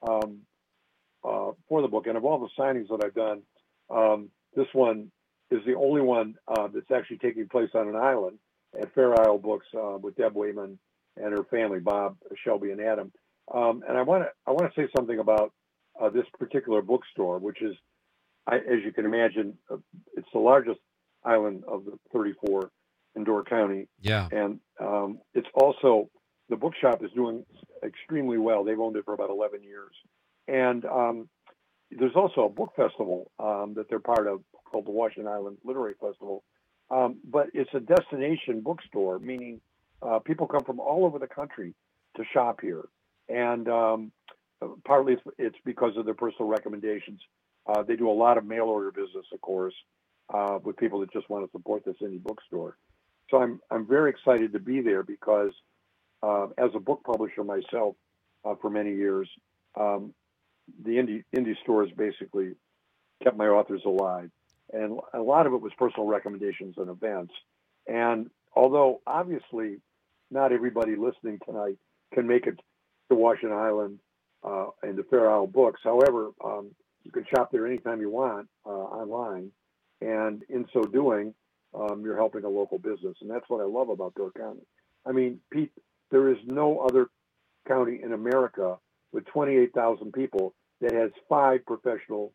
for the book. And of all the signings that I've done, this one is the only one that's actually taking place on an island at Fair Isle Books with Deb Wayman and her family, Bob, Shelby, and Adam. And I want to say something about this particular bookstore, which is, as you can imagine, it's the largest island of the 34 in Door County. Yeah. And it's also, the bookshop is doing extremely well. They've owned it for about 11 years. And there's also a book festival that they're part of called the Washington Island Literary Festival. But it's a destination bookstore, meaning people come from all over the country to shop here. And partly it's because of their personal recommendations. They do a lot of mail order business, of course, with people that just want to support this indie bookstore. So I'm very excited to be there because as a book publisher myself for many years, the indie stores basically kept my authors alive. And a lot of it was personal recommendations and events. And although obviously not everybody listening tonight can make it to Washington Island and to Fair Isle Books, however, you can shop there anytime you want online. And in so doing, you're helping a local business. And that's what I love about Door County. I mean, Pete, there is no other county in America with 28,000 people that has 5 professional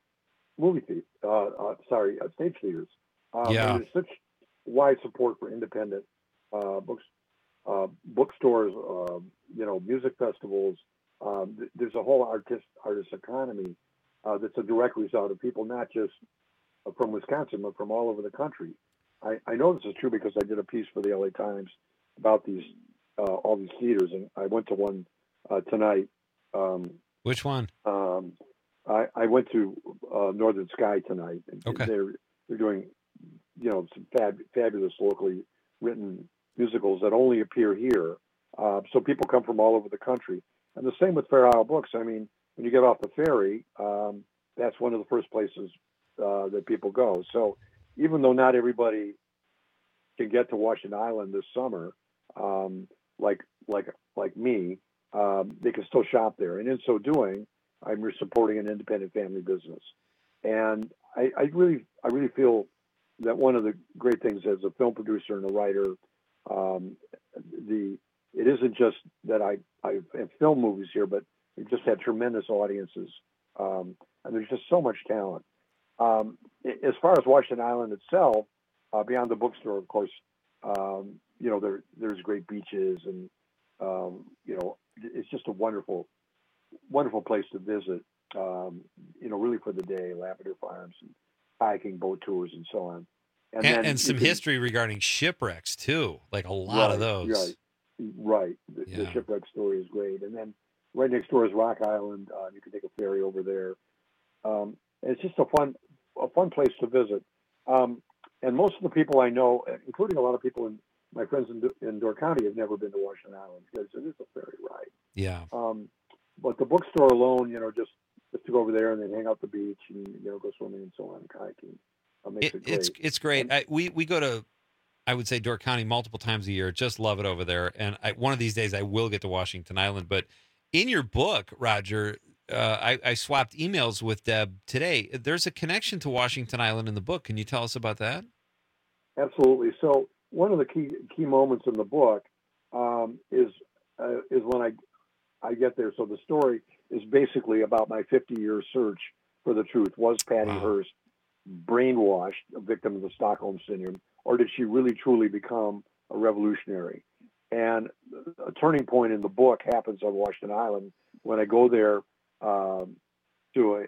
stage theaters. And there's such wide support for independent bookstores, music festivals. There's a whole artist economy that's a direct result of people, not just from Wisconsin, but from all over the country. I know this is true because I did a piece for the LA Times about these all these theaters, and I went to one tonight. Which one? I went to Northern Sky tonight. And okay. They're doing, some fabulous locally written musicals that only appear here. So people come from all over the country. And the same with Fair Isle Books. I mean, when you get off the ferry, that's one of the first places that people go. So even though not everybody can get to Washington Island this summer, like me, they can still shop there. And in so doing, I'm supporting an independent family business. And I really feel that one of the great things as a film producer and a writer, it isn't just that I have film movies here, but we've just had tremendous audiences. And there's just so much talent. As far as Washington Island itself, beyond the bookstore, of course, there's great beaches and, it's just a wonderful place to visit, really for the day, Lavender Farms and hiking, boat tours, and so on. And some history regarding shipwrecks, too, like a lot of those. Right. The shipwreck story is great. And then right next door is Rock Island. You can take a ferry over there. And it's just a fun place to visit. And most of the people I know, including a lot of people my friends in Door County have never been to Washington Island because it is a ferry ride. Yeah. But the bookstore alone, just to go over there and then hang out the beach and go swimming and so on, kayaking, makes it great. It's great. We go to, I would say, Door County multiple times a year. Just love it over there. And one of these days I will get to Washington Island. But in your book, Roger, I swapped emails with Deb today. There's a connection to Washington Island in the book. Can you tell us about that? Absolutely. So one of the key moments in the book is when I get there. So the story is basically about my 50-year search for the truth. Was Patty Hearst brainwashed, a victim of the Stockholm Syndrome, or did she really truly become a revolutionary? And a turning point in the book happens on Washington Island when I go there to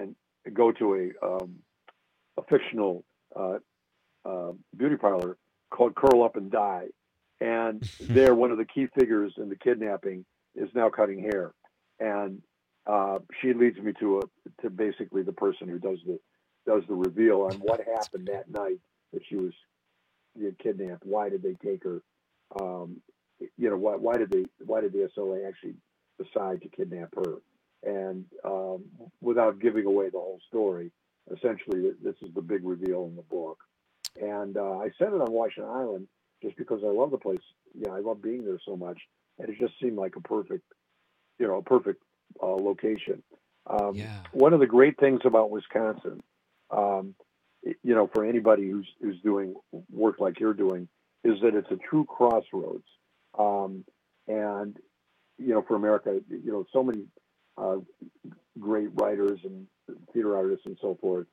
a fictional beauty parlor called Curl Up and Die. And there, one of the key figures in the kidnapping is now cutting hair. And she leads me to basically the person who does the reveal on what happened that night that she was kidnapped. Why did they take her? Why did the SLA actually decide to kidnap her? And without giving away the whole story, essentially this is the big reveal in the book. And I set it on Washington Island just because I love the place. I love being there so much, and it just seemed like a perfect location. One of the great things about Wisconsin, for anybody who's doing work like you're doing, is that it's a true crossroads. And for America, so many great writers and theater artists and so forth,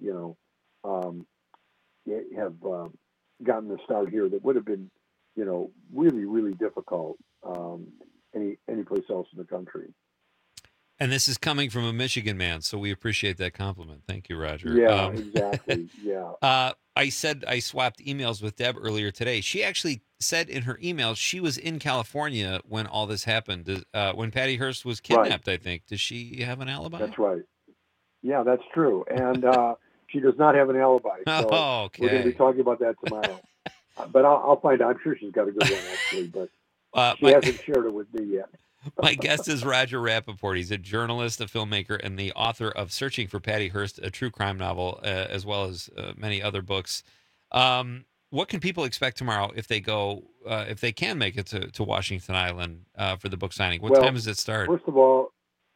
have gotten the start here that would have been, really, really difficult any place else in the country. And this is coming from a Michigan man, so we appreciate that compliment. Thank you, Roger. Yeah, exactly. Yeah. I said I swapped emails with Deb earlier today. She actually said in her email she was in California when all this happened. When Patty Hearst was kidnapped, right. I think. Does she have an alibi? That's right. Yeah, that's true. And she does not have an alibi. So okay. We're going to be talking about that tomorrow. But I'll find out. I'm sure she's got a good one, actually. But she hasn't shared it with me yet. My guest is Roger Rappaport. He's a journalist, a filmmaker, and the author of Searching for Patty Hearst, a true crime novel, as well as many other books. What can people expect tomorrow if they go, if they can make it to Washington Island for the book signing? What time does it start? First of all,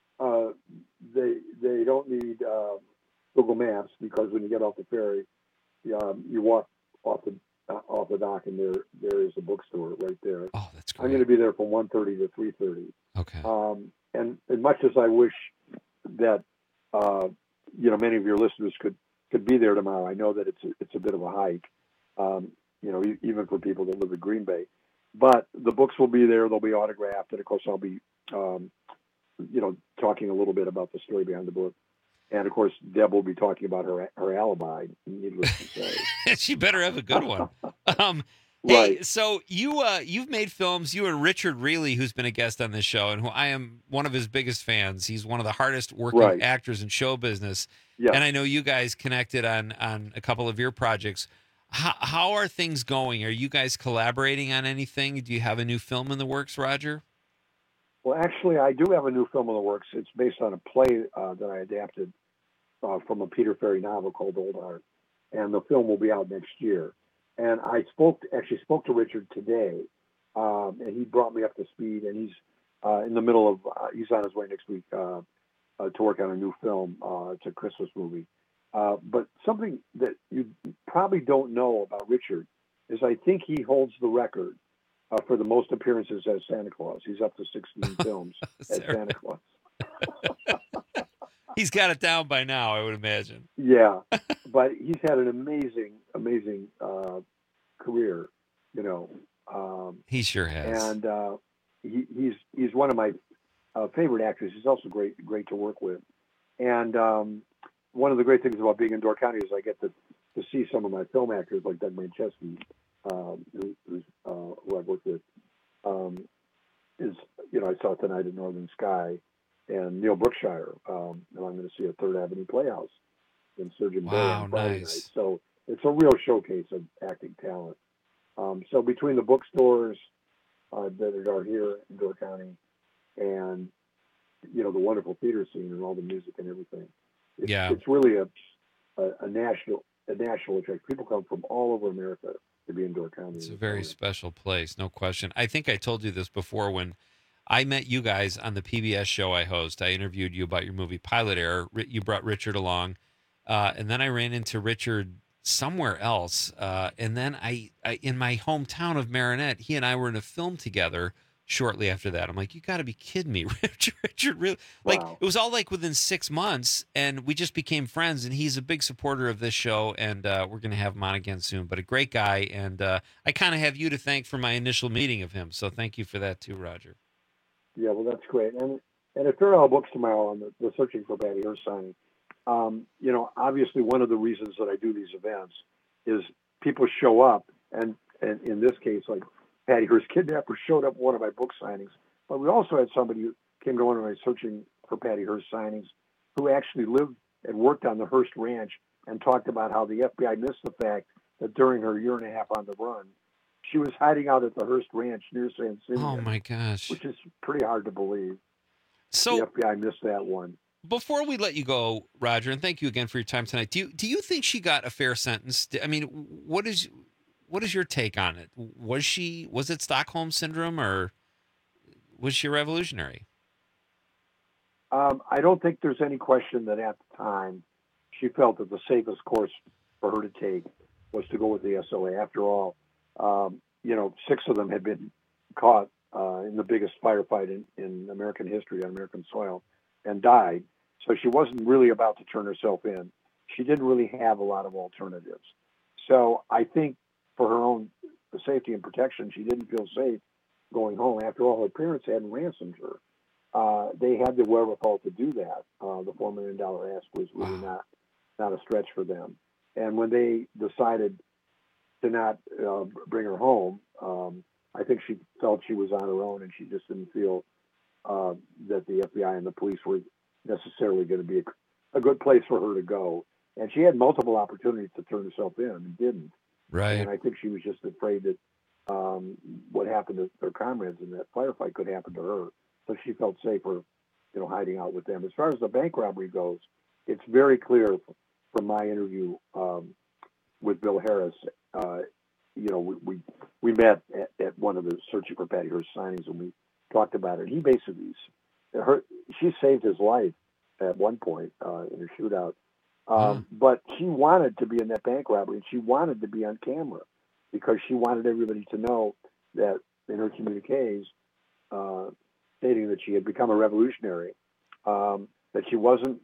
they don't need Google Maps, because when you get off the ferry, you walk off the dock, and there is a bookstore right there. Oh, that's great. I'm going to be there from 1:30 to 3:30. Okay. And as much as I wish that many of your listeners could be there tomorrow, I know that it's a bit of a hike. Even for people that live in Green Bay. But the books will be there; they'll be autographed, and of course, I'll be talking a little bit about the story behind the book. And, of course, Deb will be talking about her alibi, needless to say. She better have a good one. Right. Hey, so you've made films. You and Richard Reilly, who's been a guest on this show, and who I am one of his biggest fans. He's one of the hardest working actors in show business. Yeah. And I know you guys connected on a couple of your projects. How are things going? Are you guys collaborating on anything? Do you have a new film in the works, Roger? Well, actually, I do have a new film in the works. It's based on a play that I adapted from a Peter Ferry novel called Old Heart, and the film will be out next year. And I spoke to Richard today, and he brought me up to speed. And he's in the middle of he's on his way next week to work on a new film. It's a Christmas movie. But something that you probably don't know about Richard is I think he holds the record for the most appearances as Santa Claus. He's up to 16 films as Santa Claus. He's got it down by now, I would imagine. Yeah, but he's had an amazing career, he sure has. And he's one of my favorite actors. He's also great to work with. And one of the great things about being in Door County is I get to see some of my film actors like Doug Manchesky, who I've worked with. I saw Tonight at Northern Sky, and Neil Brookshire, and I'm going to see a Third Avenue Playhouse in Surgeon Bay on Friday night. So it's a real showcase of acting talent. So between the bookstores that are here in Door County and, the wonderful theater scene and all the music and everything, it's really a national attraction. People come from all over America to be in Door County. It's a very special place, no question. I think I told you this before when I met you guys on the PBS show I host. I interviewed you about your movie Pilot Error. You brought Richard along, and then I ran into Richard somewhere else. And then I in my hometown of Marinette, he and I were in a film together shortly after that. I'm like, you got to be kidding me, Richard. Really? Like, it was all like within 6 months, and we just became friends. And he's a big supporter of this show, and we're going to have him on again soon. But a great guy, and I kind of have you to thank for my initial meeting of him. So thank you for that too, Roger. Yeah, well, that's great. And at Fair Isle Books tomorrow on the Searching for Patty Hearst signing, obviously one of the reasons that I do these events is people show up, and in this case, like Patty Hearst kidnapper showed up at one of my book signings. But we also had somebody who came to one of my Searching for Patty Hearst signings who actually lived and worked on the Hearst Ranch and talked about how the FBI missed the fact that during her year and a half on the run, she was hiding out at the Hearst Ranch near San Simeon. Oh, my gosh. Which is pretty hard to believe. So the FBI missed that one. Before we let you go, Roger, and thank you again for your time tonight, do you think she got a fair sentence? I mean, what is your take on it? Was it Stockholm Syndrome, or was she a revolutionary? I don't think there's any question that at the time she felt that the safest course for her to take was to go with the SLA. After all, 6 of them had been caught in the biggest firefight in American history on American soil and died. So she wasn't really about to turn herself in. She didn't really have a lot of alternatives. So I think for her own safety and protection, she didn't feel safe going home. After all, her parents hadn't ransomed her. They had the wherewithal to do that. The $4 million ask was really not a stretch for them. And when they decided to not bring her home, I think she felt she was on her own, and she just didn't feel that the FBI and the police were necessarily going to be a good place for her to go. And she had multiple opportunities to turn herself in and didn't. Right. And I think she was just afraid that what happened to her comrades in that firefight could happen to her. So she felt safer, hiding out with them. As far as the bank robbery goes, it's very clear from my interview with Bill Harris. We met at one of the Searching for Patty Hearst signings, and we talked about it. He basically, she saved his life at one point in a shootout. But she wanted to be in that bank robbery, and she wanted to be on camera because she wanted everybody to know that in her communiques, stating that she had become a revolutionary, that she wasn't,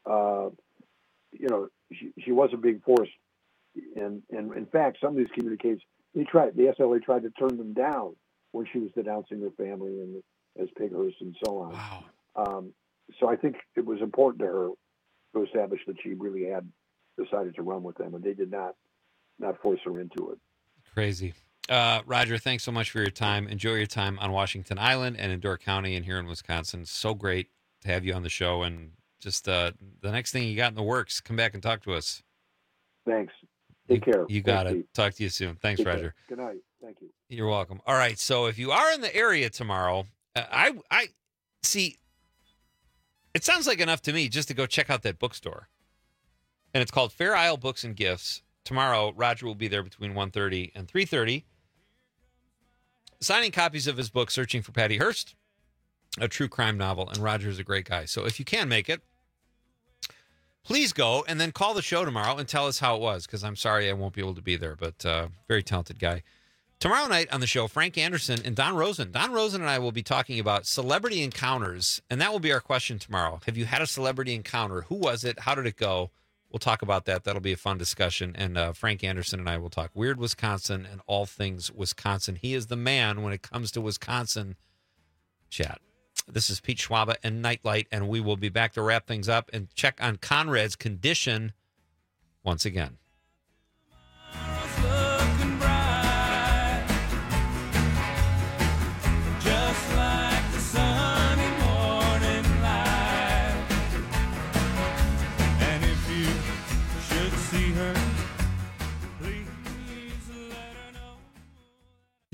she wasn't being forced. And in fact, some of these communiques, the SLA tried to turn them down when she was denouncing her family and as Pighurst and so on. Wow. So I think it was important to her to establish that she really had decided to run with them, and they did not force her into it. Crazy. Roger, thanks so much for your time. Enjoy your time on Washington Island and in Door County and here in Wisconsin. So great to have you on the show, and just the next thing you got in the works, come back and talk to us. Thanks. Take care. You got it. Talk to you soon. Thanks, Take Roger. Care. Good night. Thank you. You're welcome. All right. So if you are in the area tomorrow, I see. It sounds like enough to me just to go check out that bookstore. And it's called Fair Isle Books and Gifts. Tomorrow, Roger will be there between 1:30 and 3:30, signing copies of his book, Searching for Patty Hearst, a true crime novel. And Roger is a great guy. So if you can make it, please go, and then call the show tomorrow and tell us how it was, because I'm sorry I won't be able to be there, but very talented guy. Tomorrow night on the show, Frank Anderson and Don Rosen. Don Rosen and I will be talking about celebrity encounters, and that will be our question tomorrow. Have you had a celebrity encounter? Who was it? How did it go? We'll talk about that. That'll be a fun discussion, and Frank Anderson and I will talk weird Wisconsin and all things Wisconsin. He is the man when it comes to Wisconsin chat. This is Pete Schwaba and Nightlight, and we will be back to wrap things up and check on Conrad's condition once again.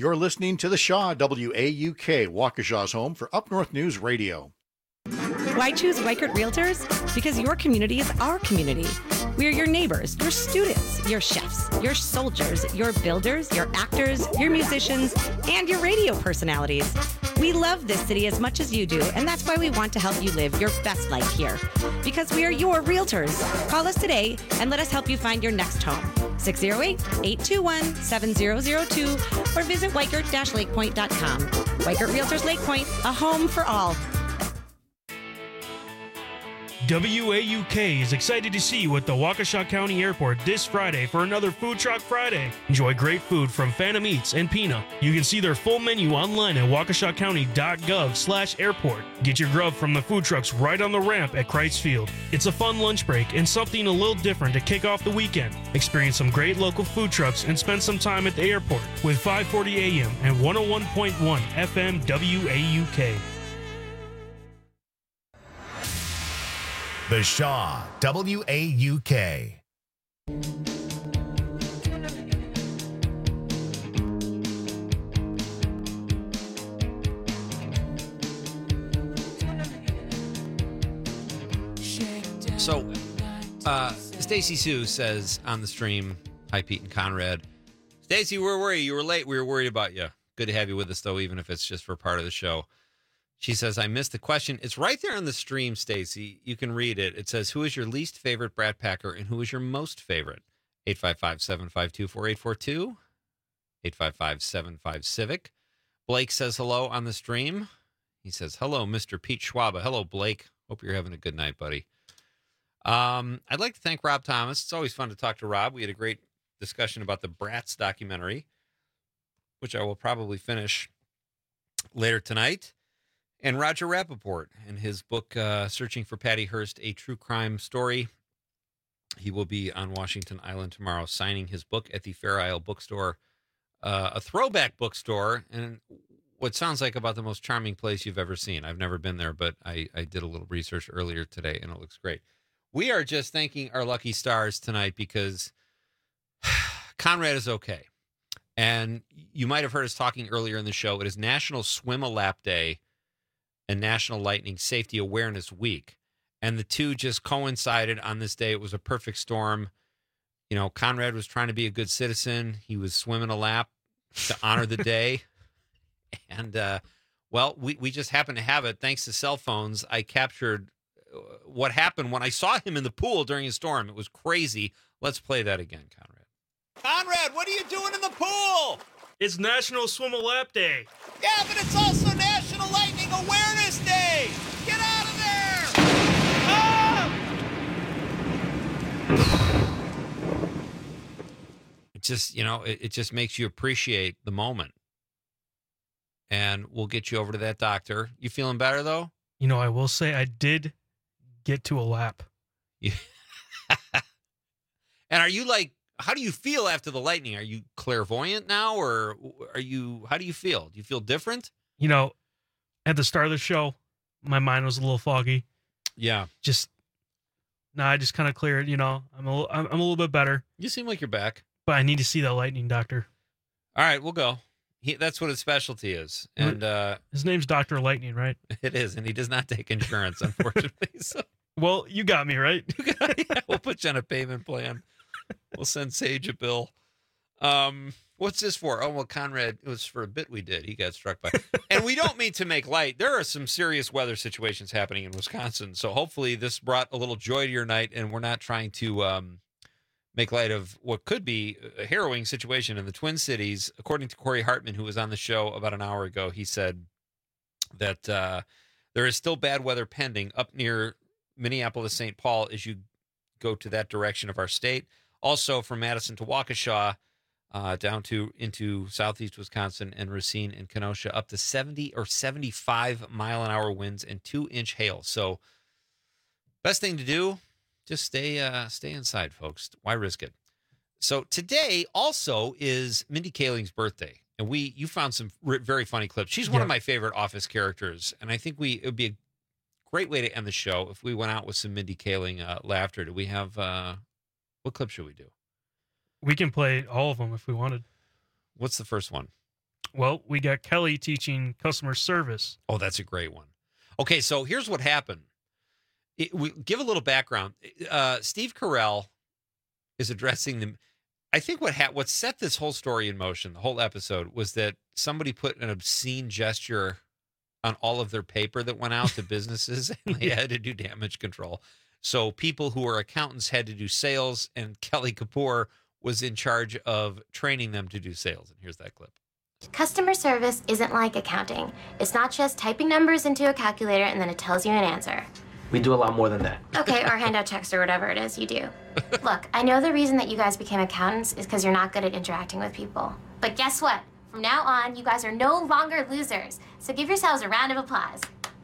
You're listening to the Shaw, WAUK, Waukesha's home for Up North News Radio. Why choose Weichert Realtors? Because your community is our community. We are your neighbors, your students, your chefs, your soldiers, your builders, your actors, your musicians, and your radio personalities. We love this city as much as you do, and that's why we want to help you live your best life here. Because we are your realtors. Call us today and let us help you find your next home. 608-821-7002 or visit Weichert-lakepoint.com. Weichert Realtors Lake Point, a home for all. WAUK is excited to see you at the Waukesha County Airport this Friday for another Food Truck Friday. Enjoy great food from Phantom Eats and Pina. You can see their full menu online at waukeshacounty.gov/airport. Get your grub from the food trucks right on the ramp at Kreitz Field. It's a fun lunch break and something a little different to kick off the weekend. Experience some great local food trucks and spend some time at the airport with 540 AM and 101.1 FM WAUK. The Shaw, WAUK. So, Stacy Sue says on the stream, hi, Pete and Conrad. Stacy, where were you? You were late. We were worried about you. Good to have you with us, though, even if it's just for part of the show. She says, I missed the question. It's right there on the stream, Stacy. You can read it. It says, who is your least favorite Brat Packer and who is your most favorite? 855-752-4842. 855-75-CIVIC. Blake says hello on the stream. He says, hello, Mr. Pete Schwaba. Hello, Blake. Hope you're having a good night, buddy. I'd like to thank Rob Thomas. It's always fun to talk to Rob. We had a great discussion about the Bratz documentary, which I will probably finish later tonight. And Roger Rappaport and his book, Searching for Patty Hearst, A True Crime Story. He will be on Washington Island tomorrow signing his book at the Fair Isle Bookstore, a throwback bookstore, and what sounds like about the most charming place you've ever seen. I've never been there, but I did a little research earlier today, and it looks great. We are just thanking our lucky stars tonight because Conrad is okay. And you might have heard us talking earlier in the show. It is National Swim-A-Lap Day and National Lightning Safety Awareness Week. And the two just coincided on this day. It was a perfect storm. You know, Conrad was trying to be a good citizen. He was swimming a lap to honor the day. And, well, we just happened to have it. Thanks to cell phones, I captured what happened when I saw him in the pool during a storm. It was crazy. Let's play that again, Conrad. Conrad, what are you doing in the pool? It's National Swim-A-Lap Day. Yeah, but it's also National Lightning Awareness Day. Get out of there! Ah! It just, you know, it just makes you appreciate the moment. And we'll get you over to that doctor. You feeling better, though? You know, I will say I did get to a lap. Yeah. And are you like, how do you feel after the lightning? Are you clairvoyant now, or how do you feel? Do you feel different? You know, at the start of the show, my mind was a little foggy. Yeah. I just kind of cleared, you know, I'm a little bit better. You seem like you're back. But I need to see that lightning doctor. All right, we'll go. That's what his specialty is. And his name's Dr. Lightning, right? It is, and he does not take insurance, unfortunately. So. Well, you got me, right? Yeah, we'll put you on a payment plan. We'll send Sage a bill. What's this for? Oh, well, Conrad, it was for a bit we did. He got struck by. And we don't mean to make light. There are some serious weather situations happening in Wisconsin. So hopefully this brought a little joy to your night, and we're not trying to make light of what could be a harrowing situation in the Twin Cities. According to Corey Hartman, who was on the show about an hour ago, he said that there is still bad weather pending up near Minneapolis, St. Paul, as you go to that direction of our state. Also from Madison to Waukesha, down into southeast Wisconsin and Racine and Kenosha, up to 70 or 75 mile-an-hour winds and 2-inch hail. So best thing to do, just stay inside, folks. Why risk it? So today also is Mindy Kaling's birthday, and you found some very funny clips. She's one of my favorite Office characters, and I think it would be a great way to end the show if we went out with some Mindy Kaling laughter. Do we have what clip should we do? We can play all of them if we wanted. What's the first one? Well, we got Kelly teaching customer service. Oh, that's a great one. Okay, so here's what happened. We give a little background. Steve Carell is addressing them. I think what set this whole story in motion, the whole episode, was that somebody put an obscene gesture on all of their paper that went out to businesses, and they had to do damage control. So people who were accountants had to do sales, and Kelly Kapoor was in charge of training them to do sales. And here's that clip. Customer service isn't like accounting. It's not just typing numbers into a calculator and then it tells you an answer. We do a lot more than that. Okay, or hand out checks or whatever it is you do. Look, I know the reason that you guys became accountants is because you're not good at interacting with people. But guess what? From now on, you guys are no longer losers. So give yourselves a round of applause.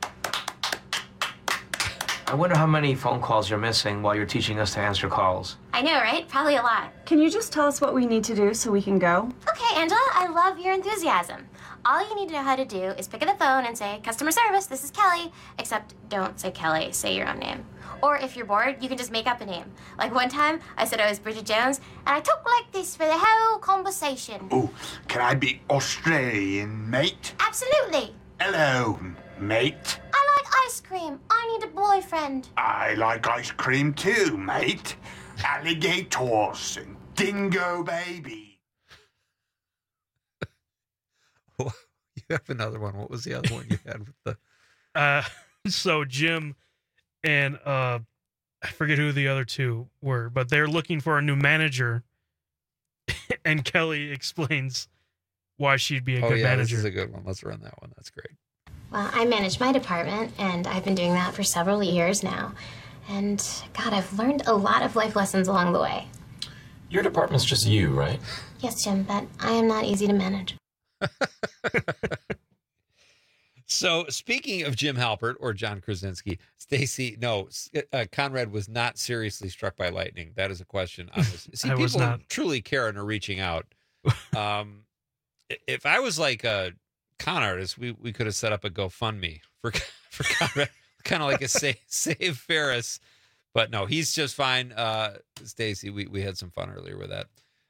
I wonder how many phone calls you're missing while you're teaching us to answer calls. I know, right? Probably a lot. Can you just tell us what we need to do so we can go? Okay, Angela, I love your enthusiasm. All you need to know how to do is pick up the phone and say, customer service, this is Kelly. Except don't say Kelly, say your own name. Or if you're bored, you can just make up a name. Like one time, I said I was Bridget Jones, and I talked like this for the whole conversation. Oh, can I be Australian, mate? Absolutely. Hello, mate. I like ice cream. I need a boyfriend. I like ice cream too, mate. Alligators and dingo baby. You have another one. What was the other one you had with the... So Jim and I forget who the other two were, but they're looking for a new manager. And Kelly explains why she'd be a good manager. This is a good one. Let's run that one. That's great. Well, I manage my department, and I've been doing that for several years now. And, God, I've learned a lot of life lessons along the way. Your department's just you, right? Yes, Jim, but I am not easy to manage. So, speaking of Jim Halpert or John Krasinski, Conrad was not seriously struck by lightning. That is a question. See, people who truly care and are reaching out. If I was like a con artist, we could have set up a GoFundMe for Conrad, kind of like a save Ferris. But no, he's just fine. Stacy, we had some fun earlier with that.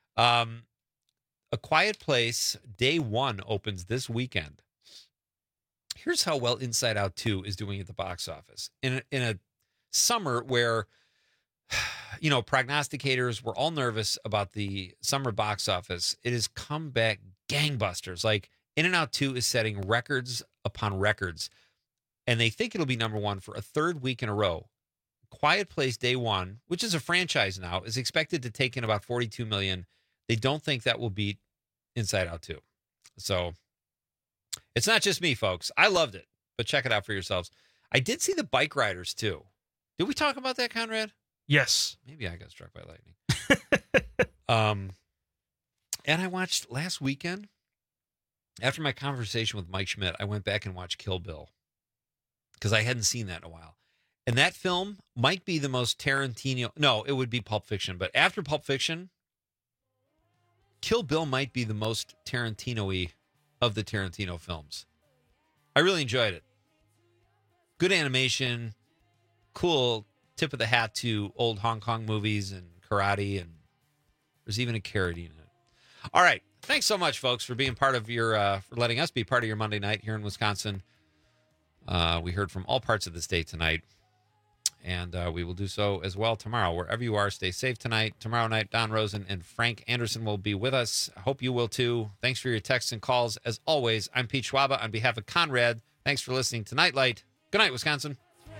A Quiet Place Day 1 opens this weekend. Here's how well Inside Out 2 is doing at the box office. In a summer where, prognosticators were all nervous about the summer box office, it has come back gangbusters. Like, In-N-Out 2 is setting records upon records, and they think it'll be number one for a third week in a row. Quiet Place Day 1, which is a franchise now, is expected to take in about $42 million. They don't think that will beat Inside Out 2. So it's not just me, folks. I loved it, but check it out for yourselves. I did see The Bike Riders, too. Did we talk about that, Conrad? Yes. Maybe I got struck by lightning. And I watched last weekend, after my conversation with Mike Schmidt, I went back and watched Kill Bill because I hadn't seen that in a while. And that film might be the most Tarantino. No, it would be Pulp Fiction. But after Pulp Fiction, Kill Bill might be the most Tarantino-y of the Tarantino films. I really enjoyed it. Good animation, cool tip of the hat to old Hong Kong movies and karate, and there's even a carrot in it. All right. Thanks so much, folks, for being part of your, for letting us be part of your Monday night here in Wisconsin. We heard from all parts of the state tonight, and we will do so as well tomorrow. Wherever you are, stay safe tonight. Tomorrow night, Don Rosen and Frank Anderson will be with us. I hope you will too. Thanks for your texts and calls. As always, I'm Pete Schwaba on behalf of Conrad. Thanks for listening to Nightlight. Good night, Wisconsin.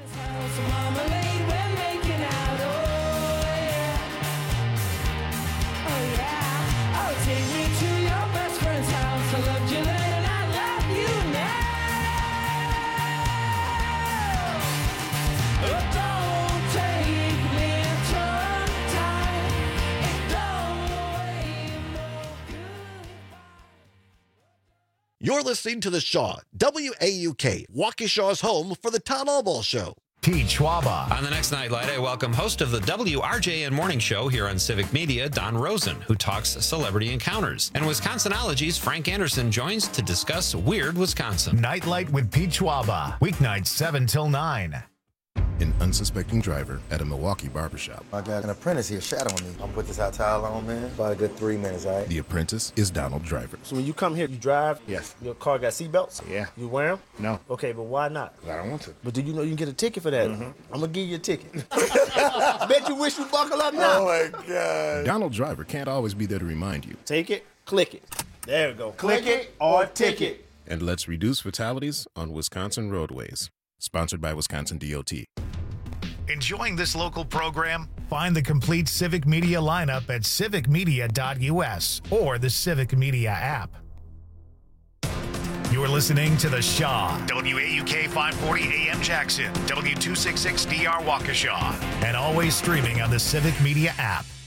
You're listening to The Shaw, WAUK, Waukesha's home for the Tom Albaugh Show. Pete Schwaba. On the next Nightlight, I welcome host of the WRJN Morning Show here on Civic Media, Don Rosen, who talks celebrity encounters. And Wisconsinology's Frank Anderson joins to discuss Weird Wisconsin. Nightlight with Pete Schwaba. Weeknights 7 till 9. an unsuspecting driver at a Milwaukee barbershop. I got an apprentice here shadowing me. I'm put this hot towel on, man. About a good 3 minutes, all right? The apprentice is Donald Driver. So when you come here, you drive? Yes. Your car got seatbelts? Yeah. You wear them? No. Okay, but why not? I don't want to. But do you know you can get a ticket for that? I'm going to give you a ticket. Bet you wish you buckle up now. Oh, my God. Donald Driver can't always be there to remind you. Take it, click it. There we go. Click it or ticket. And let's reduce fatalities on Wisconsin roadways. Sponsored by Wisconsin DOT. Enjoying this local program? Find the complete Civic Media lineup at civicmedia.us or the Civic Media app. You're listening to The Shaw, WAUK 540 AM Jackson, W266DR Waukesha, and always streaming on the Civic Media app.